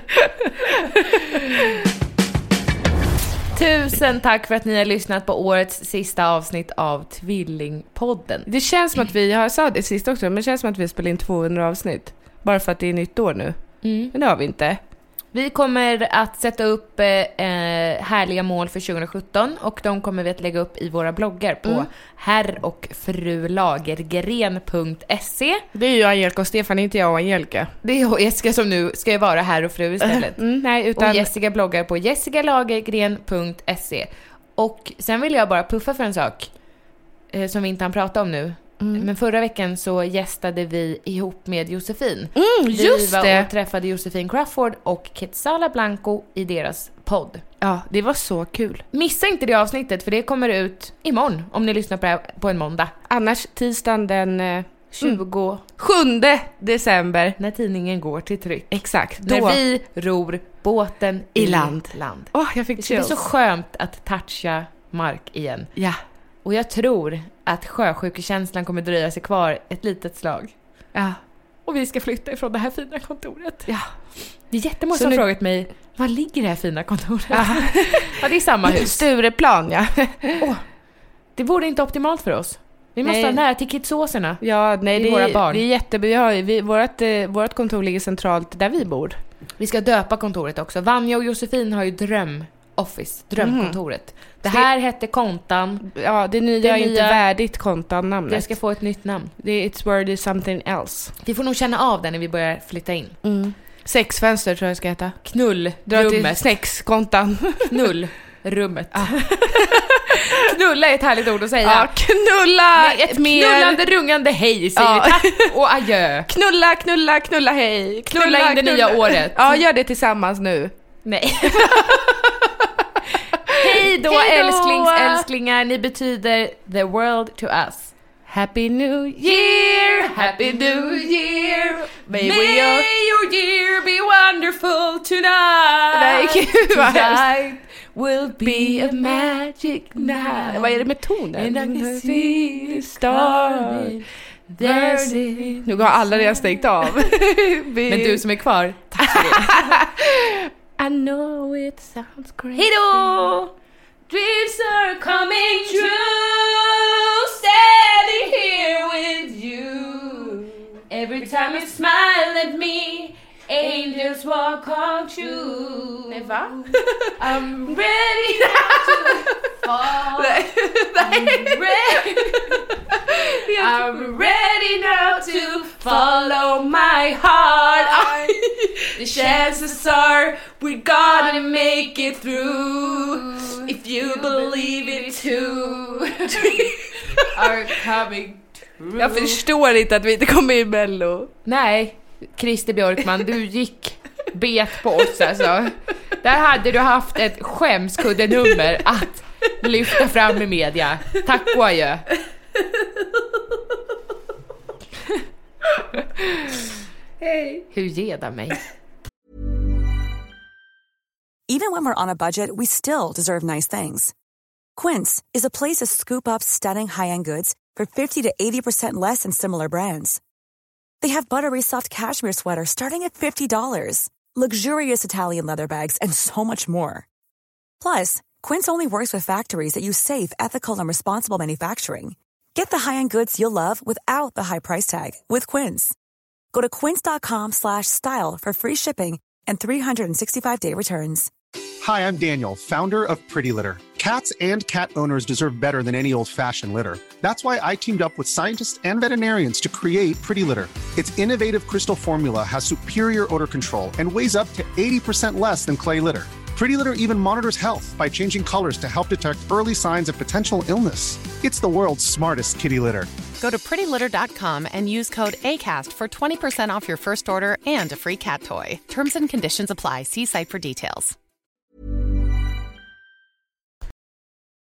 Tusen tack för att ni har lyssnat på årets sista avsnitt av Tvillingpodden. Det känns som att vi har sagt det sist också, men det känns som att vi spelar in 200 avsnitt. Bara för att det är nytt år nu. Men det har vi inte. Vi kommer att sätta upp härliga mål för 2017 och de kommer vi att lägga upp i våra bloggar på herrochfrulagergren.se. Det är ju Angelica och Stefan, inte jag och Angelica. Det är jag och Jessica som nu ska vara herr och fru istället. Nej, utan... Och Jessica bloggar på jessicalagergren.se. Och sen vill jag bara puffa för en sak som vi inte hann prata om nu. Men förra veckan så gästade vi ihop med Josefin. Just vi var och träffade Josefin Crawford och Quetzala Blanco i deras podd. Ja, det var så kul. Missa inte det avsnittet, för det kommer ut imorgon om ni lyssnar på det på en måndag. Annars tisdagen den 27 december, när tidningen går till tryck. Exakt. Då. När vi ror båten i land. Jag fick det är så skönt att toucha mark igen. Ja. Och jag tror att sjösjukekänslan kommer dröja sig kvar ett litet slag. Ja. Och vi ska flytta ifrån det här fina kontoret. Ja. Det är jättemånga som har frågat mig, var ligger det här fina kontoret? Ja, det är samma hus. Stureplan, ja. Det vore inte optimalt för oss. Vi måste ha nära till kidsåserna. Ja, nej, det är våra barn. Det är jättebra. Vårt kontor ligger centralt där vi bor. Vi ska döpa kontoret också. Vanja och Josefin har ju drömkontoret. Det här hette Kontan. Ja, det nya är inte värdigt Kontan-namnet. Det ska få ett nytt namn. It's worthy something else. Vi får nog känna av det när vi börjar flytta in. Sexfönster tror jag ska heta. Knullrummet. Sexkontan. Knullrummet. Knulla är ett härligt ord att säga. Ja, knulla. Nej, ett knullande, rungande hej säger vi tack och adjö. Knulla hej. Knulla in det nya året. Ja, gör det tillsammans nu. Nej. Hej då älsklingar, ni betyder the world to us. Happy New Year, Happy New Year. May your year be wonderful tonight. Tonight will be a magic night. Vad är det med tonen? And I can see the stars There's it. Nu går alla redan stängt av. Men du som är kvar, tack för det. I know it sounds crazy. Hejdå! Dreams are coming true, standing here with you. Every time you smile at me, angels walk on through. Nej, va? I'm ready now to fall. I'm ready now to follow my heart. The chances are we're gonna make it through. If you believe it too. Are coming true. Jag förstår inte att vi inte kommer i Mello. Nej, Christer Björkman, du gick bet på oss alltså. Där hade du haft ett skämskuddenummer att lyfta fram i media. Tack och adjö. Hej. Hur ger mig? Even when we're on a budget, we still deserve nice things. Quince is a place to scoop up stunning high-end goods for 50 to 80% less than similar brands. They have buttery soft cashmere sweaters starting at $50, luxurious Italian leather bags, and so much more. Plus, Quince only works with factories that use safe, ethical, and responsible manufacturing. Get the high-end goods you'll love without the high price tag with Quince. Go to quince.com/style for free shipping and 365-day returns. Hi, I'm Daniel, founder of Pretty Litter. Cats and cat owners deserve better than any old-fashioned litter. That's why I teamed up with scientists and veterinarians to create Pretty Litter. Its innovative crystal formula has superior odor control and weighs up to 80% less than clay litter. Pretty Litter even monitors health by changing colors to help detect early signs of potential illness. It's the world's smartest kitty litter. Go to prettylitter.com and use code ACAST for 20% off your first order and a free cat toy. Terms and conditions apply. See site for details.